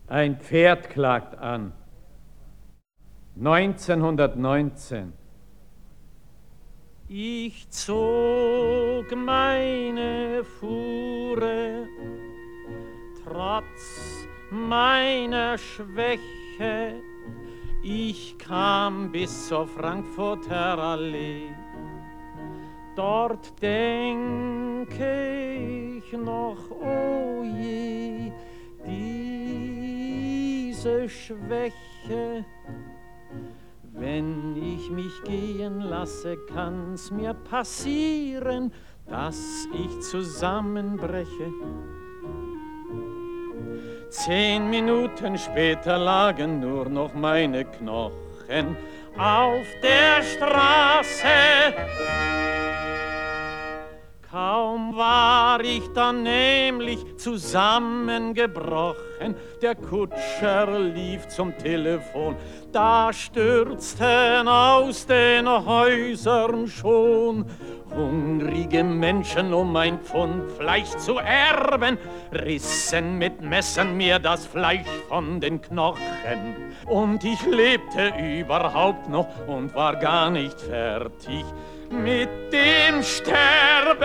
Ein Pferd klagt an. 1919. Ich zog meine Fuhre, trotz meiner Schwäche. Ich kam bis zur Frankfurter Allee. Dort denke ich noch, oh je, diese Schwäche. Wenn ich mich gehen lasse, kann's mir passieren, dass ich zusammenbreche. 10 Minuten später lagen nur noch meine Knochen auf der Straße. Kaum war ich dann nämlich zusammengebrochen, der Kutscher lief zum Telefon, da stürzten aus den Häusern schon hungrige Menschen, um ein Pfund Fleisch zu erben, rissen mit Messern mir das Fleisch von den Knochen. Und ich lebte überhaupt noch und war gar nicht fertig mit dem Sterben.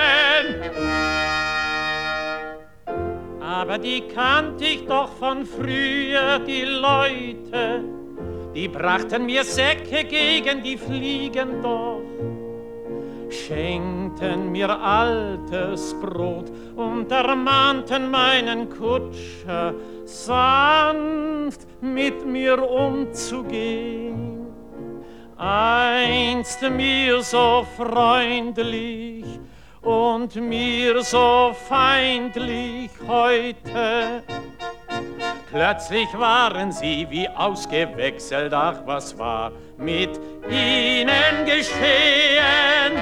Aber die kannte ich doch von früher, die Leute, die brachten mir Säcke gegen die Fliegen doch, schenkten mir altes Brot und ermahnten meinen Kutscher, sanft mit mir umzugehen. Einst mir so freundlich und mir so feindlich heute. Plötzlich waren sie wie ausgewechselt, ach, was war mit ihnen geschehen?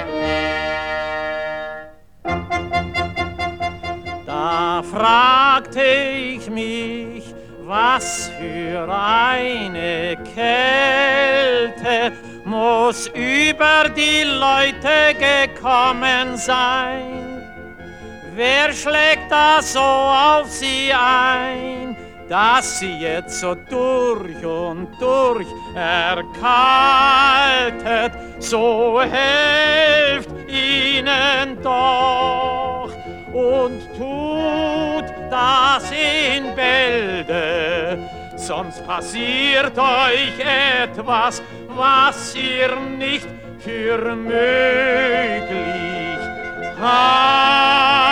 Da fragte ich mich, was für eine Kälte muss über die Leute gekommen sein. Wer schlägt da so auf sie ein, dass sie jetzt so durch und durch erkaltet? So helft ihnen doch und tut das in Bälde, sonst passiert euch etwas, was ihr nicht für möglich haltet.